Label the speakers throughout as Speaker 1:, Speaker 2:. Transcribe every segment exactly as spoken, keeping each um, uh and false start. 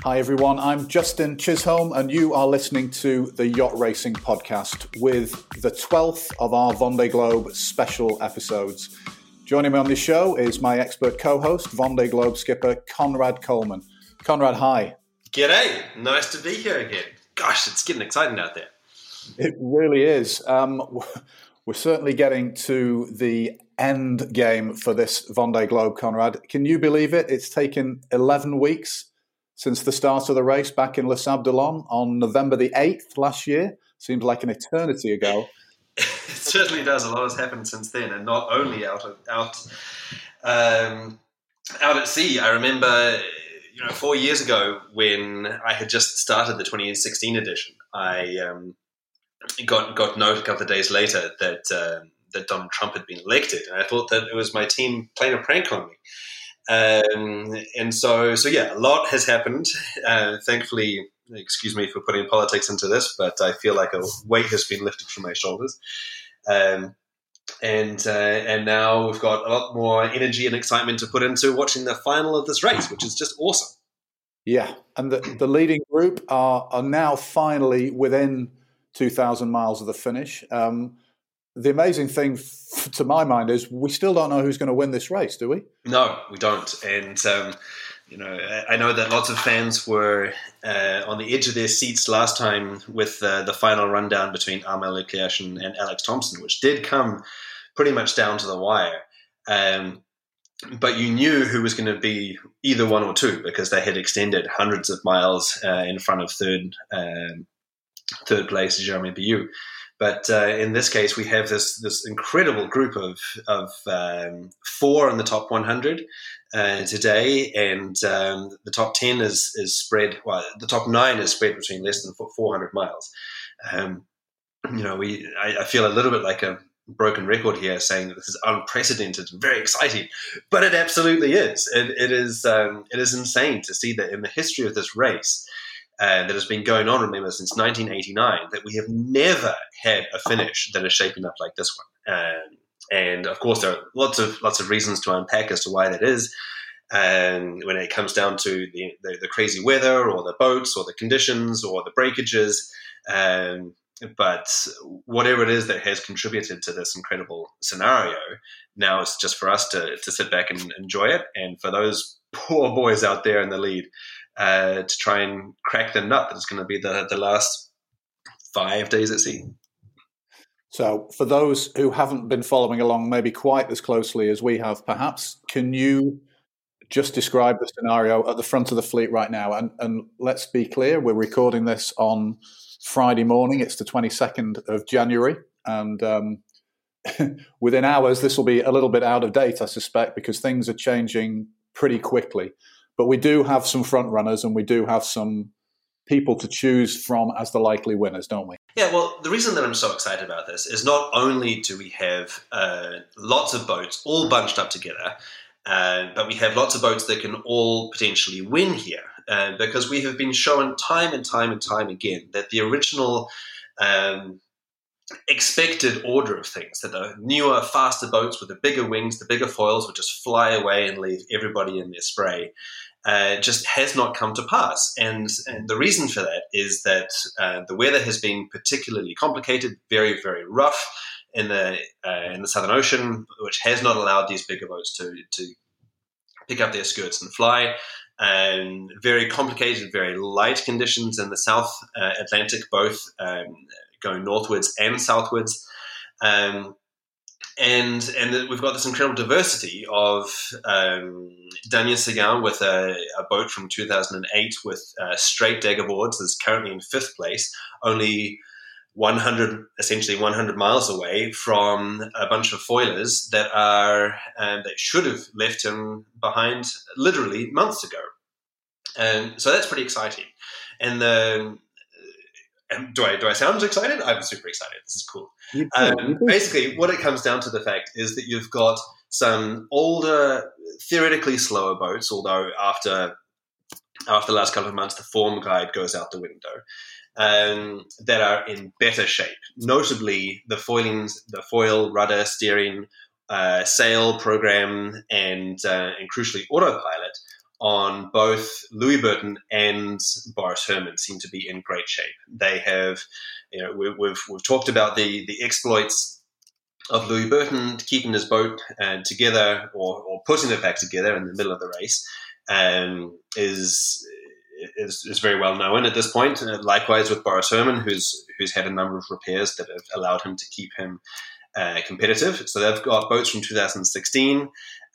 Speaker 1: Hi everyone, I'm Justin Chisholm and you are listening to the Yacht Racing Podcast with the twelfth of our Vendée Globe special episodes. Joining me on this show is my expert co-host, Vendée Globe skipper Conrad Coleman. Conrad, hi.
Speaker 2: G'day, nice to be here again. Gosh, it's getting exciting out there.
Speaker 1: It really is. Um, we're certainly getting to the end game for this Vendée Globe, Conrad. Can you believe it? It's taken eleven weeks since the start of the race back in Les Sables d'Olonne on November the eighth last year. Seems like an eternity ago.
Speaker 2: It certainly does. A lot has happened since then, and not only out of, out um, out at sea. I remember, you know, four years ago when I had just started the twenty sixteen edition, I um, got got note a couple of days later that uh, that Donald Trump had been elected, and I thought that it was my team playing a prank on me. Um, and so, so yeah, a lot has happened. Uh, thankfully, excuse me for putting politics into this, but I feel like a weight has been lifted from my shoulders. Um, and uh, and now we've got a lot more energy and excitement to put into watching the final of this race, which is just awesome.
Speaker 1: Yeah, and the, the leading group are are now finally within two thousand miles of the finish. Um, the amazing thing, f- to my mind, is we still don't know who's going to win this race, do we?
Speaker 2: No, we don't. And, um, you know, I know that lots of fans were uh, on the edge of their seats last time with uh, the final rundown between Armel Leclerc and, and Alex Thompson, which did come pretty much down to the wire. Um, but you knew who was going to be either one or two because they had extended hundreds of miles uh, in front of third um, third place, Jeremy Biu. But uh, in this case, we have this this incredible group of of um, four in the top one hundred uh, today, and um, the top ten is is spread. Well, the top nine is spread between less than four hundred miles. Um, you know, we I, I feel a little bit like a broken record here, saying that this is unprecedented, and very exciting, but it absolutely is. It, it is um, it is insane to see that in the history of this race. Uh, that has been going on, remember, since nineteen eighty-nine, that we have never had a finish that is shaping up like this one. Um, and of course, there are lots of lots of reasons to unpack as to why that is. Um, when it comes down to the, the, the crazy weather, or the boats, or the conditions, or the breakages. Um, but whatever it is that has contributed to this incredible scenario, now it's just for us to to sit back and enjoy it. And for those poor boys out there in the lead, Uh, to try and crack the nut that it's going to be the, the last five days at sea.
Speaker 1: So for those who haven't been following along maybe quite as closely as we have, perhaps, can you just describe the scenario at the front of the fleet right now? And, and let's be clear, we're recording this on Friday morning. It's the twenty-second of January. And um, within hours, this will be a little bit out of date, I suspect, because things are changing pretty quickly. But we do have some front runners and we do have some people to choose from as the likely winners, don't we?
Speaker 2: Yeah, well, the reason that I'm so excited about this is not only do we have uh, lots of boats all bunched up together, uh, but we have lots of boats that can all potentially win here. Uh, because we have been shown time and time and time again that the original um, expected order of things, that the newer, faster boats with the bigger wings, the bigger foils would just fly away and leave everybody in their spray. Uh, just has not come to pass. And, and the reason for that is that uh, the weather has been particularly complicated, very, very rough in the uh, in the Southern Ocean, which has not allowed these bigger boats to, to pick up their skirts and fly. And very complicated, very light conditions in the South uh, Atlantic, both um, going northwards and southwards. Um, And and we've got this incredible diversity of um, Daniel Seguin with a, a boat from two thousand eight with uh, straight dagger boards that's currently in fifth place, only one hundred, essentially one hundred miles away from a bunch of foilers that are um, that should have left him behind literally months ago. And so that's pretty exciting. And the And do I do I sound excited? I'm super excited. This is cool. Um, basically, what it comes down to the fact is that you've got some older, theoretically slower boats, although after after the last couple of months, the form guide goes out the window, um, that are in better shape. Notably, the foilings, the foil, rudder, steering, uh, sail program, and uh, and crucially autopilot on both Louis Burton and Boris Herman seem to be in great shape. They have, you know, we, we've we've talked about the the exploits of Louis Burton keeping his boat uh, together or, or putting it back together in the middle of the race um, is, is is very well known at this point. Uh, likewise with Boris Herman, who's who's had a number of repairs that have allowed him to keep him uh, competitive. So they've got boats from two thousand sixteen.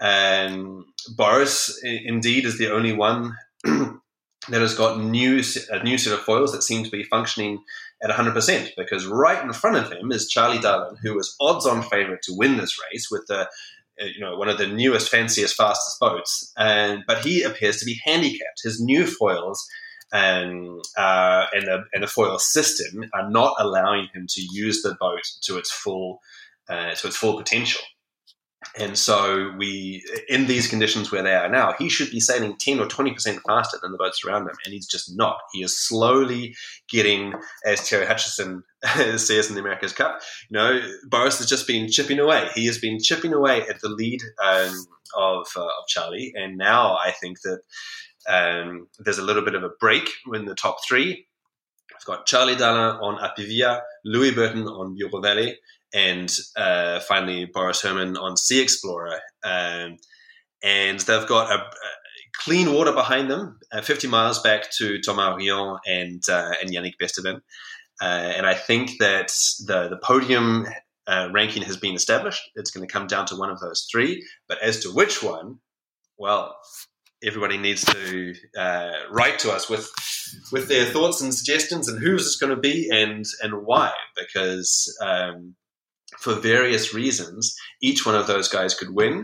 Speaker 2: Um, Boris, indeed, is the only one that has got new, a new set of foils that seem to be functioning at one hundred percent, because right in front of him is Charlie Dallin, who was odds-on favourite to win this race with the, you know, one of the newest, fanciest, fastest boats. And but he appears to be handicapped. His new foils um, uh, and the and the foil system are not allowing him to use the boat to its full uh, to its full potential. And so we, in these conditions where they are now, he should be sailing ten or twenty percent faster than the boats around him, and he's just not. He is slowly getting, as Terry Hutchison says in the America's Cup, you know, Boris has just been chipping away. He has been chipping away at the lead um, of, uh, of Charlie, and now I think that um, there's a little bit of a break in the top three. I've got Charlie Dallin on Apivia, Louis Burton on Bureau Valley, and uh, finally Boris Herman on Sea Explorer. Um, and they've got a, a clean water behind them, uh, fifty miles back to Thomas Rion and uh, and Yannick Besteven. Uh, and I think that the, the podium uh, ranking has been established. It's going to come down to one of those three. But as to which one, well, everybody needs to uh, write to us with with their thoughts and suggestions and who's it's going to be and, and why. Because Um, for various reasons, each one of those guys could win,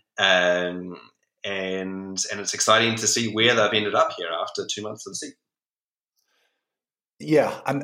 Speaker 2: um, and and it's exciting to see where they've ended up here after two months of the sea.
Speaker 1: Yeah, and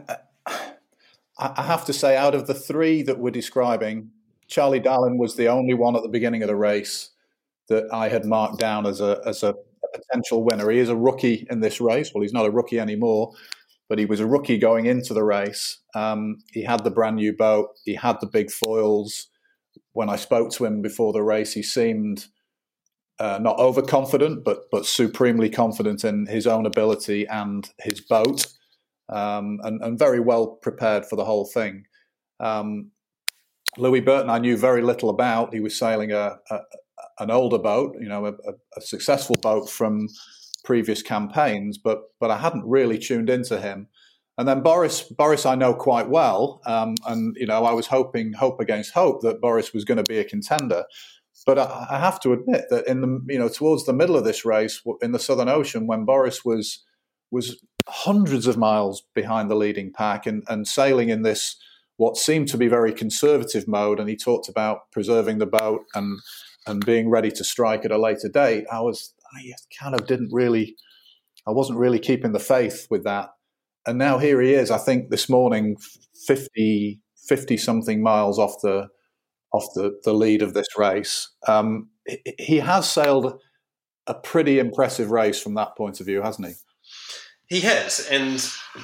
Speaker 1: I have to say, out of the three that we're describing, Charlie Dallin was the only one at the beginning of the race that I had marked down as a as a potential winner. He is a rookie in this race. Well, he's not a rookie anymore, but he was a rookie going into the race. Um, he had the brand new boat. He had the big foils. When I spoke to him before the race, he seemed uh, not overconfident, but but supremely confident in his own ability and his boat, um, and, and very well prepared for the whole thing. Um, Louis Burton, I knew very little about. He was sailing a, a an older boat, you know, a, a successful boat from previous campaigns, but but I hadn't really tuned into him. And then Boris, Boris, I know quite well, um, and you know, I was hoping, hope against hope, that Boris was going to be a contender. But I, I have to admit that in the you know towards the middle of this race in the Southern Ocean, when Boris was was hundreds of miles behind the leading pack and, and sailing in this what seemed to be very conservative mode, and he talked about preserving the boat and and being ready to strike at a later date, I was I kind of didn't really, I wasn't really keeping the faith with that. And now here he is, I think this morning, fifty, fifty something miles off the off the, the lead of this race. Um, he has sailed a pretty impressive race from that point of view, hasn't he?
Speaker 2: He has, and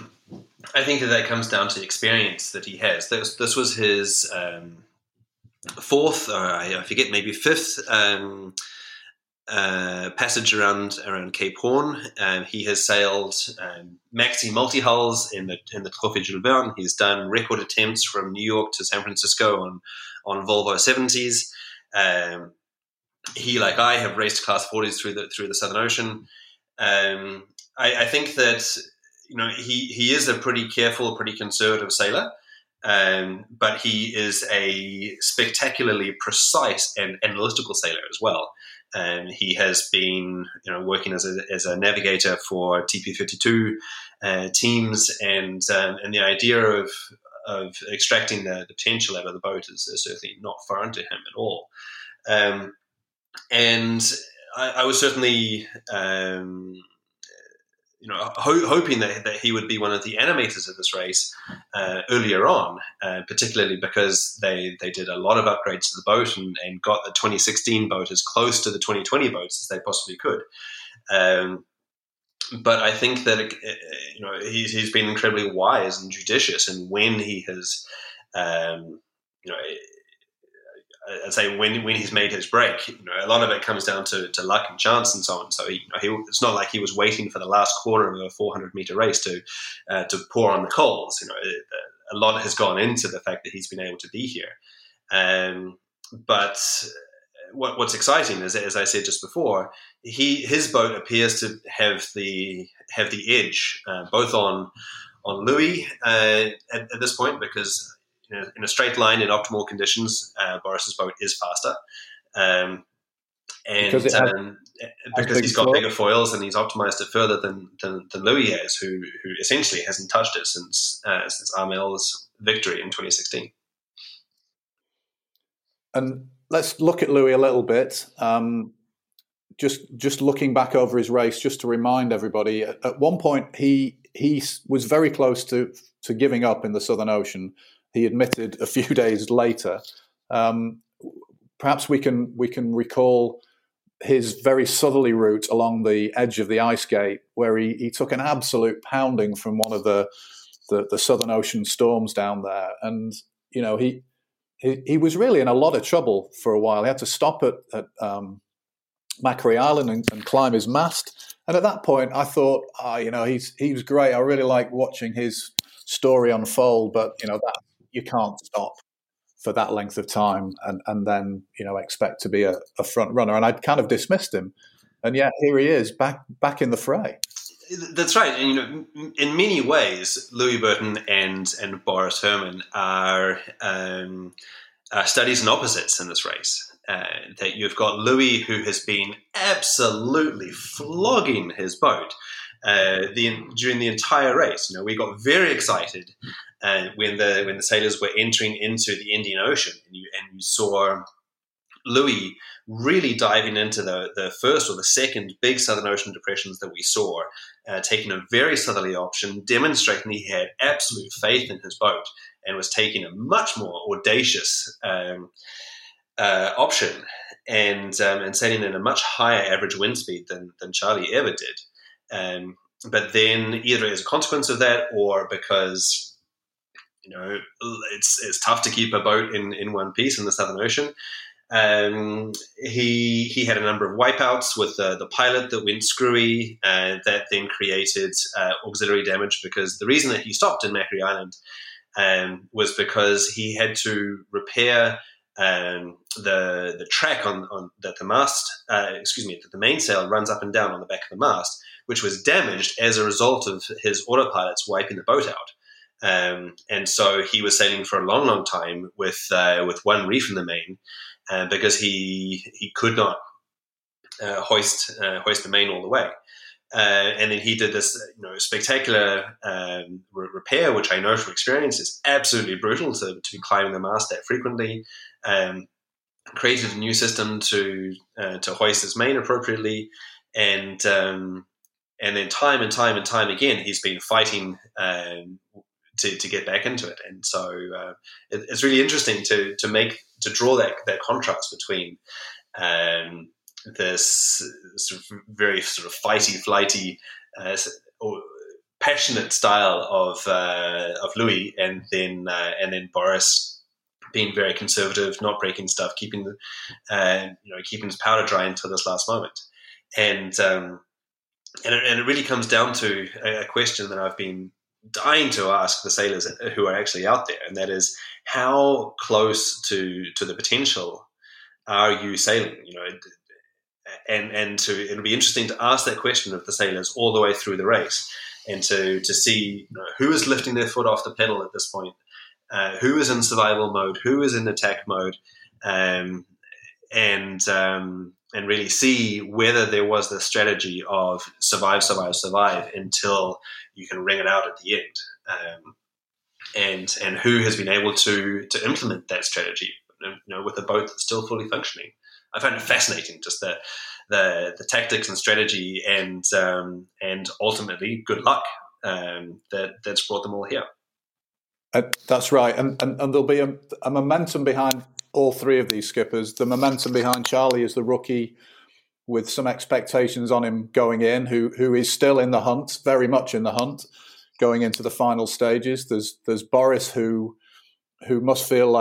Speaker 2: I think that that comes down to experience that he has. This, this was his um, fourth, or I forget, maybe fifth um, uh, passage around around Cape Horn. Um, he has sailed um, maxi multi-hulls in the in the Trophée Jules Verne. He's done record attempts from New York to San Francisco on on Volvo seventies. Um, he, like I, have raced class forties through the through the Southern Ocean. Um, I, I think that you know he he is a pretty careful, pretty conservative sailor. Um, but he is a spectacularly precise and analytical sailor as well. Um, he has been, you know, working as a as a navigator for T P fifty-two uh, teams, and um, and the idea of of extracting the, the potential out of the boat is, is certainly not foreign to him at all. Um, and I, I was certainly. Um, You know, ho- hoping that, that he would be one of the animators of this race uh, earlier on, uh, particularly because they, they did a lot of upgrades to the boat and, and got the twenty sixteen boat as close to the twenty twenty boats as they possibly could. Um, but I think that it, you know he's, he's been incredibly wise and judicious in when he has, um, you know. I'd say when when he's made his break, you know, a lot of it comes down to, to luck and chance and so on. So he, you know, he, it's not like he was waiting for the last corner of a four hundred meter race to uh, to pour on the coals. You know, it, a lot has gone into the fact that he's been able to be here. Um, but what, what's exciting is, as I said just before, he his boat appears to have the have the edge uh, both on on Louis uh, at, at this point, because you know, in a straight line in optimal conditions, uh, Boris's boat is faster, um, and because, has, um, because he's got foil. bigger foils and he's optimized it further than than, than Louis has, who who essentially hasn't touched it since uh, since Armel's victory in twenty sixteen.
Speaker 1: And let's look at Louis a little bit. Um, just just looking back over his race, just to remind everybody, at, at one point he he was very close to to giving up in the Southern Ocean. He admitted a few days later. Um, perhaps we can we can recall his very southerly route along the edge of the ice gate, where he, he took an absolute pounding from one of the, the the Southern Ocean storms down there, and you know he. He, he was really in a lot of trouble for a while. He had to stop at, at um, Macquarie Island and, and climb his mast. And at that point, I thought, ah, oh, you know, he's he was great. I really like watching his story unfold. But you know, that you can't stop for that length of time and, and then you know expect to be a, a front runner. And I'd kind of dismissed him, and yet here he is back back in the fray.
Speaker 2: That's right, and you know, in many ways, Louis Burton and and Boris Herrmann are, um, are studies and opposites in this race. Uh, that you've got Louis, who has been absolutely flogging his boat uh, the during the entire race. You know, we got very excited uh, when the when the sailors were entering into the Indian Ocean, and you and you saw Louis really diving into the, the first or the second big Southern Ocean depressions that we saw, uh, taking a very southerly option, demonstrating he had absolute faith in his boat and was taking a much more audacious um, uh, option and um, and sailing in a much higher average wind speed than, than Charlie ever did. Um, but then either as a consequence of that or because you know it's it's tough to keep a boat in, in one piece in the Southern Ocean, Um, he he had a number of wipeouts with the, the pilot that went screwy, uh, that then created uh, auxiliary damage, because the reason that he stopped in Macquarie Island um, was because he had to repair um, the the track on, on that the mast, uh, excuse me, that the mainsail runs up and down on the back of the mast, which was damaged as a result of his autopilots wiping the boat out. Um, and so he was sailing for a long, long time with uh, with one reef in the main. Uh, because he he could not uh, hoist uh, hoist the main all the way, uh, and then he did this you know spectacular um, re- repair, which I know from experience is absolutely brutal to, to be climbing the mast that frequently. Um, created a new system to uh, to hoist his main appropriately, and um, and then time and time and time again he's been fighting. Um, To, to get back into it, and so uh, it, it's really interesting to to make to draw that that contrast between um, this sort of very sort of fighty, flighty, uh, or passionate style of uh, of Louis, and then uh, and then Boris being very conservative, not breaking stuff, keeping the uh, you know keeping his powder dry until this last moment, and um, and it, and it really comes down to a, a question that I've been dying to ask the sailors who are actually out there, and that is, how close to to the potential are you sailing? You know, and and to it'll be interesting to ask that question of the sailors all the way through the race, and to to see you know, who is lifting their foot off the pedal at this point, uh, who is in survival mode, who is in attack mode, um, and um, and really see whether there was the strategy of survive, survive, survive until you can wring it out at the end, um, and and who has been able to to implement that strategy, you know, with a boat that's still fully functioning. I find it fascinating, just the the, the tactics and strategy, and um, and ultimately good luck um, that that's brought them all here.
Speaker 1: Uh, that's right, and, and and there'll be a, a momentum behind all three of these skippers. The momentum behind Charlie is the rookie, with some expectations on him going in, who who is still in the hunt, very much in the hunt, going into the final stages. There's there's Boris, who who must feel like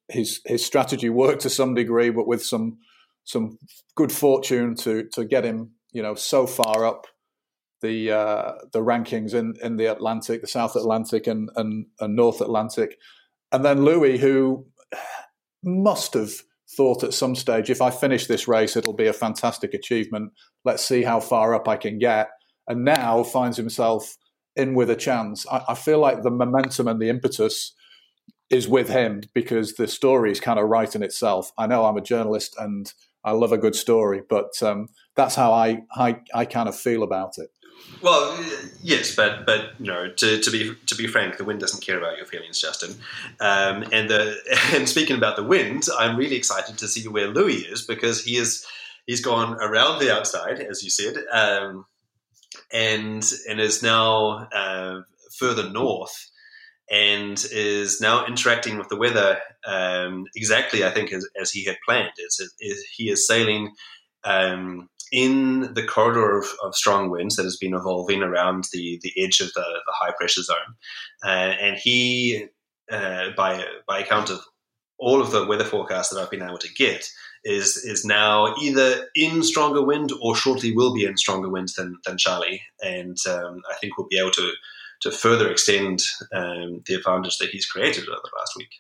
Speaker 1: his his strategy worked to some degree, but with some some good fortune to to get him, you know, so far up the uh, the rankings in, in the Atlantic, the South Atlantic and, and and North Atlantic, and then Louis, who must have thought at some stage, if I finish this race, it'll be a fantastic achievement. Let's see how far up I can get, and now finds himself in with a chance. I, I feel like the momentum and the impetus is with him because the story is kind of writing itself. I know I'm a journalist and I love a good story, but um, that's how I, I I kind of feel about it.
Speaker 2: Well, yes, but but you know, to, to be to be frank, the wind doesn't care about your feelings, Justin. Um, and the and speaking about the wind, I'm really excited to see where Louis is because he is he's gone around the outside, as you said, um, and and is now uh, further north. And is now interacting with the weather um, exactly, I think, as, as he had planned. It's, it, he is sailing um, in the corridor of, of strong winds that has been evolving around the, the edge of the, the high pressure zone. Uh, and he, uh, by by account of all of the weather forecasts that I've been able to get, is is now either in stronger wind or shortly will be in stronger winds than, than Charlie. And um, I think we'll be able to to further extend um, the advantage that he's created over the last week.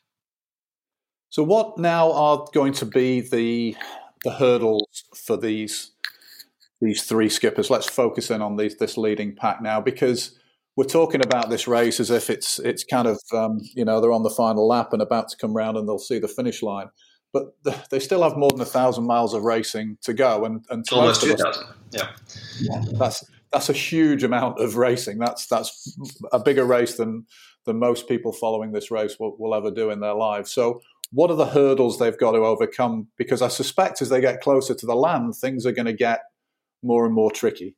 Speaker 1: So what now are going to be the the hurdles for these these three skippers? Let's focus in on these, this leading pack now, because we're talking about this race as if it's it's kind of, um, you know, they're on the final lap and about to come round and they'll see the finish line. But the, they still have more than a thousand miles of racing to go. And, and to
Speaker 2: almost
Speaker 1: two
Speaker 2: thousand, yeah.
Speaker 1: That's That's a huge amount of racing. That's that's a bigger race than than most people following this race will, will ever do in their lives. So what are the hurdles they've got to overcome? Because I suspect as they get closer to the land, things are going to get more and more tricky.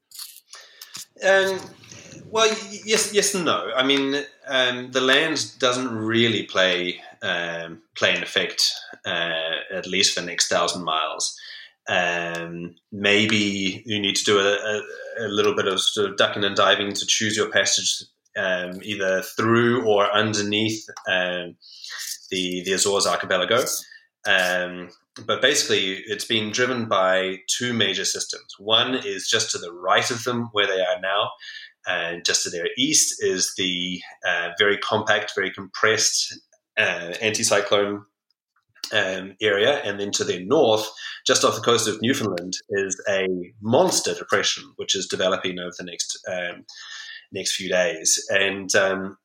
Speaker 2: Um, well, yes, yes and no. I mean, um, the land doesn't really play um, play an effect, uh, at least for the next thousand miles. Um, maybe you need to do a, a, a little bit of sort of ducking and diving to choose your passage, um, either through or underneath um, the the Azores archipelago. Um, but basically, it's being driven by two major systems. One is just to the right of them, where they are now, and just to their east is the uh, very compact, very compressed uh, anticyclone Um, area, and then to the north, just off the coast of Newfoundland, is a monster depression which is developing over the next um, next few days, and um,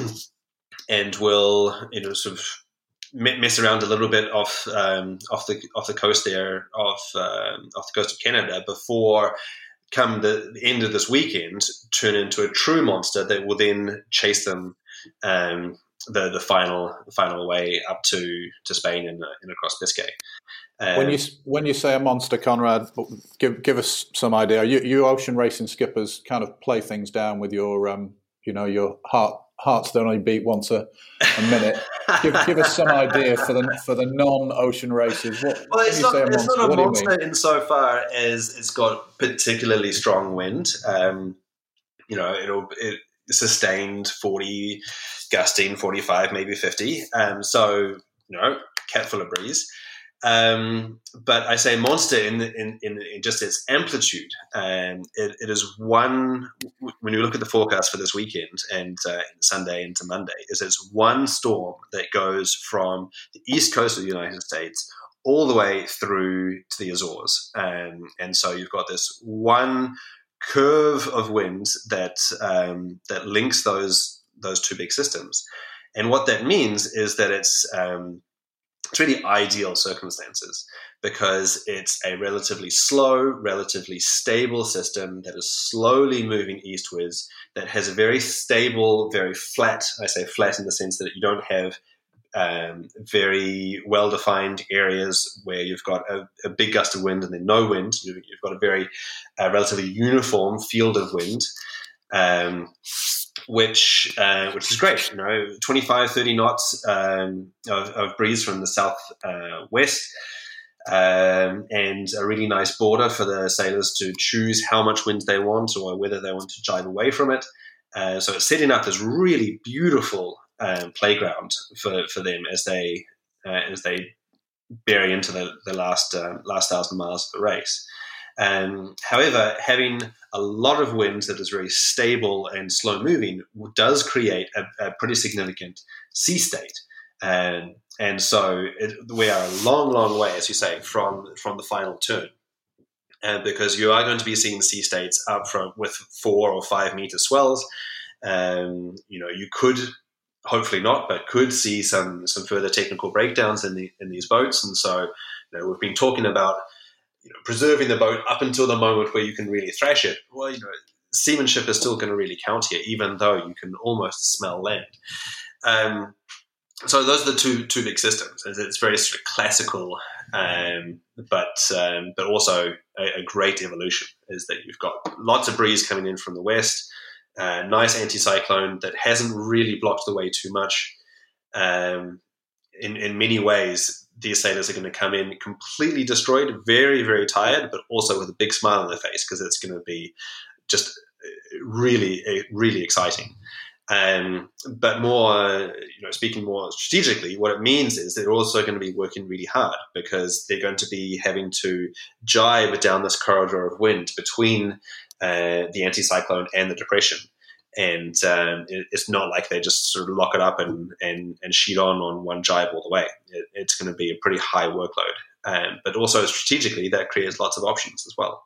Speaker 2: and will you know sort of mess around a little bit off um, off the off the coast there of um, off the coast of Canada before come the end of this weekend turn into a true monster that will then chase them. Um, the the final the final way up to, to Spain and, and across Biscay. Um,
Speaker 1: when you when you say a monster, Conrad, give give us some idea. You, you ocean racing skippers kind of play things down with your um you know your heart hearts don't only beat once a, a minute. give give us some idea for the for the non ocean races. What,
Speaker 2: well, it's,
Speaker 1: when
Speaker 2: not,
Speaker 1: you say a
Speaker 2: it's
Speaker 1: monster,
Speaker 2: not a
Speaker 1: what do you
Speaker 2: monster
Speaker 1: mean?
Speaker 2: insofar as it's got particularly strong wind. Um, you know, it'll it sustained forty. Gusting forty-five, maybe fifty. Um, so, you know, cat full of breeze. Um, but I say monster in, in, in, in just its amplitude. Um, it, it is one, when you look at the forecast for this weekend and uh, Sunday into Monday, is it's one storm that goes from the east coast of the United States all the way through to the Azores. Um, and so you've got this one curve of wind that um, that links those those two big systems. And what that means is that it's um, it's really ideal circumstances because it's a relatively slow, relatively stable system that is slowly moving eastwards, that has a very stable, very flat, I say flat in the sense that you don't have um, very well-defined areas where you've got a, a big gust of wind and then no wind. You've, you've got a very uh, relatively uniform field of wind. Um, which uh, which is great, you know, twenty-five, thirty knots um, of, of breeze from the south uh, west, um, and a really nice border for the sailors to choose how much wind they want or whether they want to jibe away from it. Uh, so it's setting up this really beautiful um, playground for, for them as they uh, as they bury into the, the last uh, last thousand miles of the race. Um, however, having a lot of wind that is very stable and slow moving does create a, a pretty significant sea state. Um, and so it, we are a long, long way, as you say, from from the final turn. Uh, because you are going to be seeing sea states up front with four or five meter swells. Um, you know, you could, hopefully not, but could see some some further technical breakdowns in the in these boats. And so, you know, we've been talking about, you know, preserving the boat up until the moment where you can really thrash it. Well, you know, seamanship is still going to really count here, even though you can almost smell land. Um, so those are the two two big systems. It's very sort of classical, um, but um, but also a, a great evolution. Is that you've got lots of breeze coming in from the west, uh, nice anticyclone that hasn't really blocked the way too much. Um, in in many ways, these sailors are going to come in completely destroyed, very very tired, but also with a big smile on their face because it's going to be just really really exciting. Um, but more, you know, speaking more strategically, what it means is they're also going to be working really hard because they're going to be having to jibe down this corridor of wind between uh, the anticyclone and the depression. And um, it, it's not like they just sort of lock it up and, and, and sheet on on one jibe all the way. It, it's going to be a pretty high workload. Um, but also strategically, that creates lots of options as well.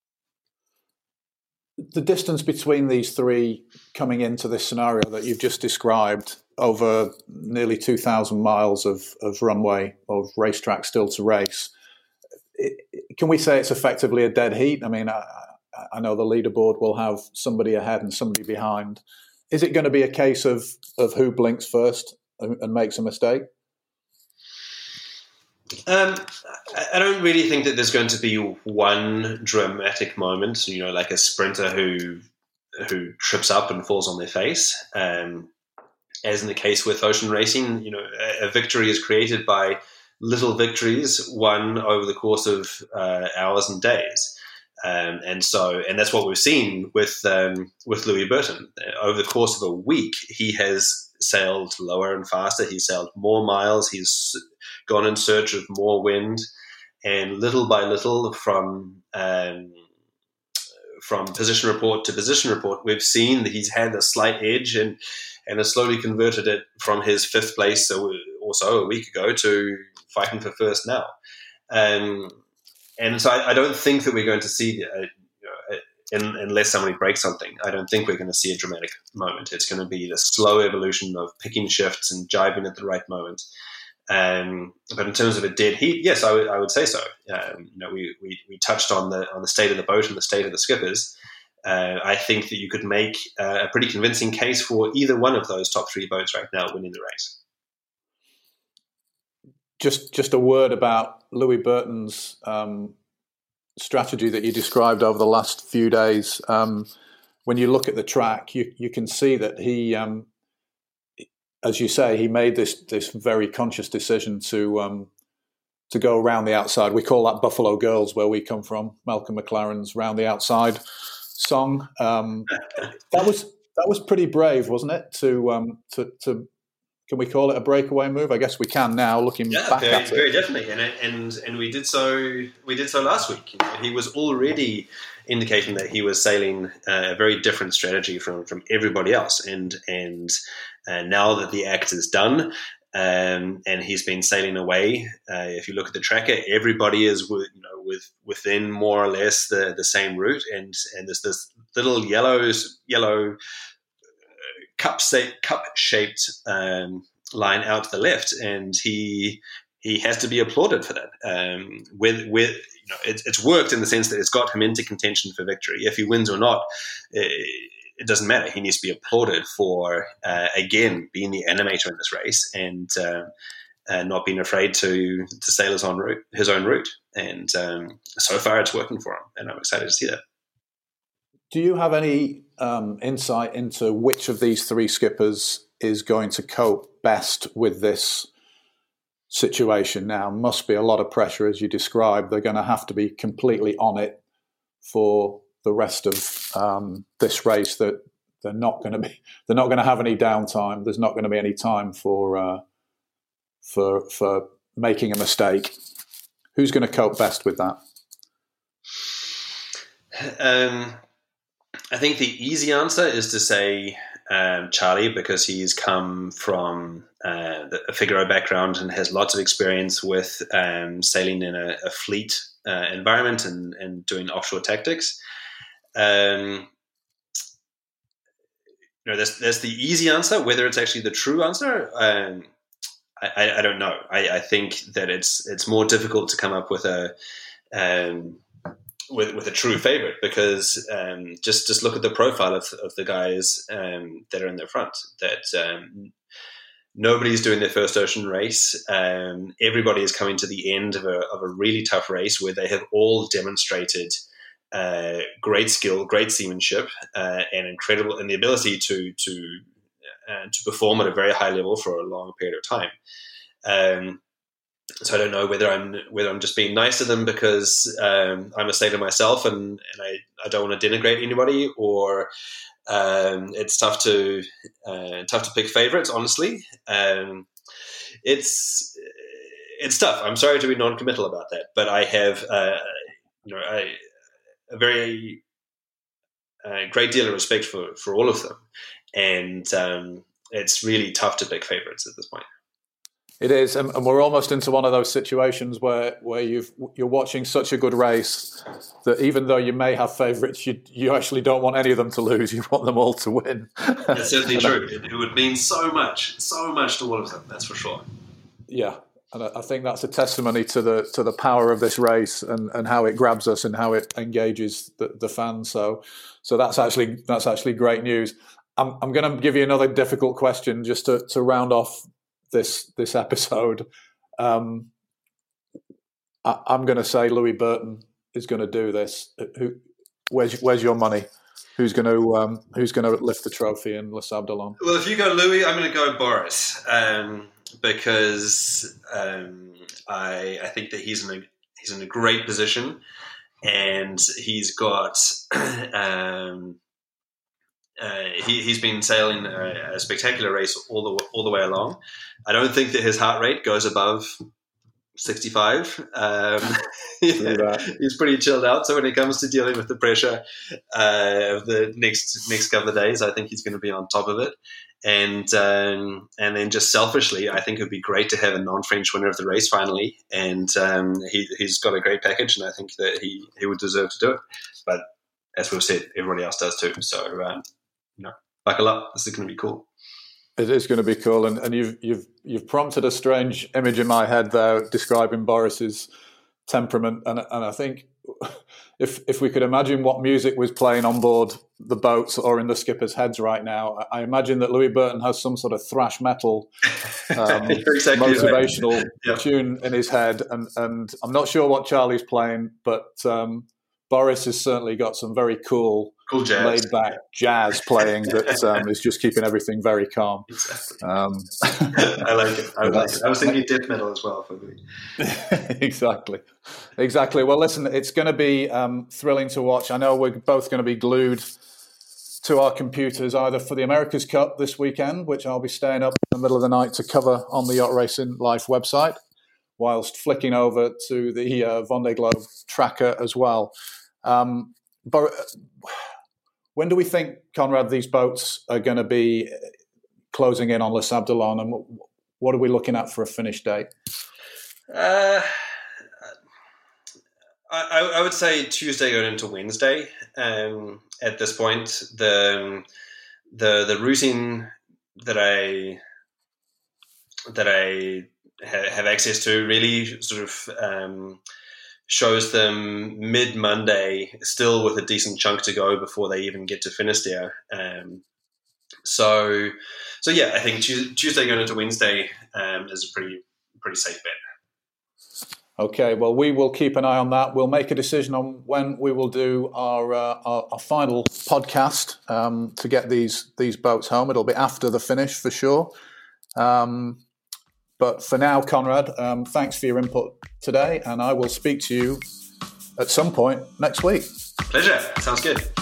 Speaker 1: The distance between these three coming into this scenario that you've just described, over nearly two thousand miles of, of runway, of racetrack still to race, it, can we say it's effectively a dead heat? I mean, I, I know the leaderboard will have somebody ahead and somebody behind. Is it going to be a case of, of who blinks first and, and makes a mistake?
Speaker 2: Um, I don't really think that there's going to be one dramatic moment, you know, like a sprinter who who trips up and falls on their face. Um, as in the case with ocean racing, you know, a, a victory is created by little victories won over the course of uh, hours and days. Um, and so, and that's what we've seen with um, with Louis Burton. Over the course of a week, he has sailed lower and faster. He's sailed more miles. He's gone in search of more wind, and little by little, from um, from position report to position report, we've seen that he's had a slight edge and and has slowly converted it from his fifth place or, or so a week ago to fighting for first now. Um, And so I, I don't think that we're going to see, uh, you know, in, unless somebody breaks something, I don't think we're going to see a dramatic moment. It's going to be the slow evolution of picking shifts and jibing at the right moment. Um, but in terms of a dead heat, yes, I would, I would say so. Um, you know, we, we we touched on the on the state of the boat and the state of the skippers. Uh, I think that you could make uh, a pretty convincing case for either one of those top three boats right now winning the race.
Speaker 1: Just just a word about Louis Burton's um, strategy that you described over the last few days. Um, when you look at the track, you, you can see that he, um, as you say, he made this this very conscious decision to um, to go around the outside. We call that Buffalo Girls, where we come from. Malcolm McLaren's "Round the Outside" song. Um, that was that was pretty brave, wasn't it? To um, to to Can we call it a breakaway move? I guess we can now, looking
Speaker 2: yeah,
Speaker 1: back
Speaker 2: very,
Speaker 1: at it.
Speaker 2: very definitely, and and and we did so. We did so last week. You know, he was already indicating that he was sailing uh, a very different strategy from, from everybody else, and and uh, now that the act is done, um, and he's been sailing away. Uh, if you look at the tracker, everybody is with, you know with within more or less the, the same route, and and there's this little yellow yellow. cup cup shaped um, line out to the left, and he he has to be applauded for that. Um, with with you know, it, it's worked in the sense that it's got him into contention for victory. If he wins or not, it, it doesn't matter. He needs to be applauded for uh, again being the animator in this race and uh, and not being afraid to to sail his own route, his own route. And um, so far, it's working for him, and I'm excited to see that.
Speaker 1: Do you have any um, insight into which of these three skippers is going to cope best with this situation now? Must be a lot of pressure, as you described. They're going to have to be completely on it for the rest of um, this race. That they're not going to be. They're not going to have any downtime. There's not going to be any time for uh, for for making a mistake. Who's going to cope best with that?
Speaker 2: Um, I think the easy answer is to say um, Charlie, because he's come from uh, a Figaro background and has lots of experience with um, sailing in a, a fleet uh, environment and, and doing offshore tactics. Um, you know, there's, there's the easy answer. Whether it's actually the true answer, um, I, I don't know. I, I think that it's it's more difficult to come up with a um, with with a true favorite, because um, just just look at the profile of, of the guys um, that are in the front. That um, nobody's doing their first ocean race. Um, everybody is coming to the end of a of a really tough race where they have all demonstrated uh, great skill, great seamanship, uh, and incredible and the ability to to uh, to perform at a very high level for a long period of time. Um, So I don't know whether I'm whether I'm just being nice to them because um, I'm a sailor myself and, and I, I don't want to denigrate anybody, or um, it's tough to uh, tough to pick favorites. Honestly, um, it's it's tough. I'm sorry to be non-committal about that, but I have uh, you know I, a very uh, great deal of respect for, for all of them, and um, it's really tough to pick favorites at this point.
Speaker 1: It is, and, and we're almost into one of those situations where, where you've, you're watching such a good race that even though you may have favourites, you you actually don't want any of them to lose. You want them all to win.
Speaker 2: That's certainly true. It, it would mean so much, so much to all of them. That's for sure.
Speaker 1: Yeah, and I think that's a testimony to the to the power of this race and, and how it grabs us and how it engages the, the fans. So so that's actually that's actually great news. I'm I'm going to give you another difficult question just to, to round off this this episode. Um, I, I'm going to say Louis Burton is going to do this. Who? Where's Where's your money? Who's going to um, Who's going to lift the trophy in Les Sables d'Olonne?
Speaker 2: Well, if you go Louis, I'm going to go Boris um, because um, I I think that he's in a he's in a great position, and he's got. um, Uh, he, he's been sailing a, a spectacular race all the all the way along. I don't think that his heart rate goes above sixty-five. Um, yeah, he's pretty chilled out. So when it comes to dealing with the pressure uh, of the next next couple of days, I think he's going to be on top of it. And um, and then just selfishly, I think it would be great to have a non-French winner of the race finally. And um, he, he's got a great package, and I think that he, he would deserve to do it. But as we've said, everybody else does too. So. Um, You know, buckle up. This is going to be cool.
Speaker 1: It is going to be cool, and, and you've you've you've prompted a strange image in my head there, describing Boris's temperament, and and I think if if we could imagine what music was playing on board the boats or in the skippers' heads right now, I imagine that Louis Burton has some sort of thrash metal um, exactly motivational right. Yep. tune in his head, and and I'm not sure what Charlie's playing, but um, Boris has certainly got some very cool.
Speaker 2: Cool jazz.
Speaker 1: Laid back jazz playing that um, is just keeping everything very calm.
Speaker 2: Exactly.
Speaker 1: Um,
Speaker 2: I like it. I, like it. I was thinking death metal as well for me.
Speaker 1: exactly. Exactly. Well, listen, it's going to be um, thrilling to watch. I know we're both going to be glued to our computers either for the America's Cup this weekend, which I'll be staying up in the middle of the night to cover on the Yacht Racing Life website, whilst flicking over to the uh, Vendée Globe tracker as well. Um, but when do we think, Conrad, these boats are going to be closing in on Les Sables d'Olonne, and what are we looking at for a finish date?
Speaker 2: Uh, I, I would say Tuesday going into Wednesday. Um, at this point, the the the routing that I that I ha- have access to really sort of. Um, shows them mid-Monday, still with a decent chunk to go before they even get to Finisterre. Um, so, so yeah, I think Tuesday going into Wednesday um, is a pretty pretty safe bet.
Speaker 1: Okay, well, we will keep an eye on that. We'll make a decision on when we will do our uh, our, our final podcast um, to get these these boats home. It'll be after the finish for sure. Um, But for now, Conrad, um, thanks for your input today, and I will speak to you at some point next week.
Speaker 2: Pleasure. Sounds good.